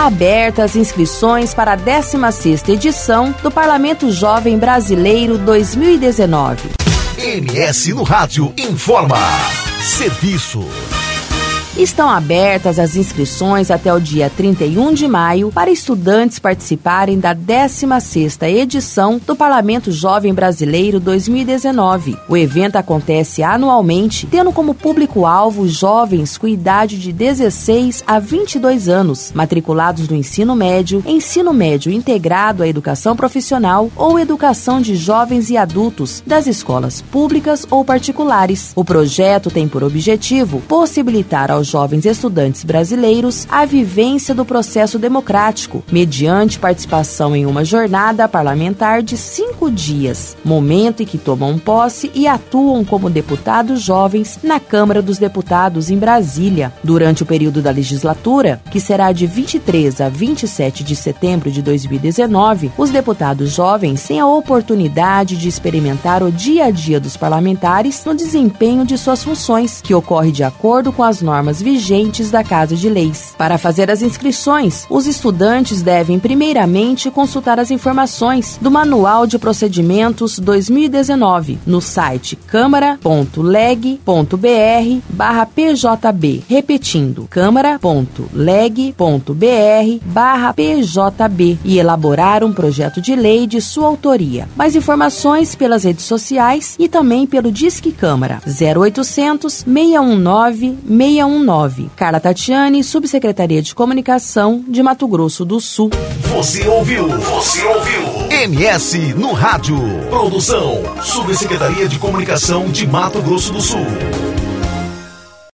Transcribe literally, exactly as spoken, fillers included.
Abertas as inscrições para a décima sexta edição do Parlamento Jovem Brasileiro dois mil e dezenove. M S no Rádio informa. Serviço. Estão abertas as inscrições até o dia trinta e um de maio para estudantes participarem da décima sexta edição do Parlamento Jovem Brasileiro dois mil e dezenove. O evento acontece anualmente, tendo como público-alvo jovens com idade de dezesseis a vinte e dois anos, matriculados no ensino médio, ensino médio integrado à educação profissional ou educação de jovens e adultos das escolas públicas ou particulares. O projeto tem por objetivo possibilitar aos jovens estudantes brasileiros a vivência do processo democrático, mediante participação em uma jornada parlamentar de cinco dias, momento em que tomam posse e atuam como deputados jovens na Câmara dos Deputados em Brasília. Durante o período da legislatura, que será de vinte e três a vinte e sete de setembro de dois mil e dezenove, os deputados jovens têm a oportunidade de experimentar o dia a dia dos parlamentares no desempenho de suas funções, que ocorre de acordo com as normas vigentes da Casa de Leis. Para fazer as inscrições, os estudantes devem primeiramente consultar as informações do Manual de Procedimentos dois mil e dezenove no site câmara ponto leg ponto br barra p j b, repetindo, câmara ponto leg ponto br barra p j b, e elaborar um projeto de lei de sua autoria. Mais informações pelas redes sociais e também pelo Disque Câmara zero oitocentos, seis um nove, seis um nove. Carla Tatiane, Subsecretaria de Comunicação de Mato Grosso do Sul. Você ouviu? Você ouviu? M S no Rádio. Produção, Subsecretaria de Comunicação de Mato Grosso do Sul.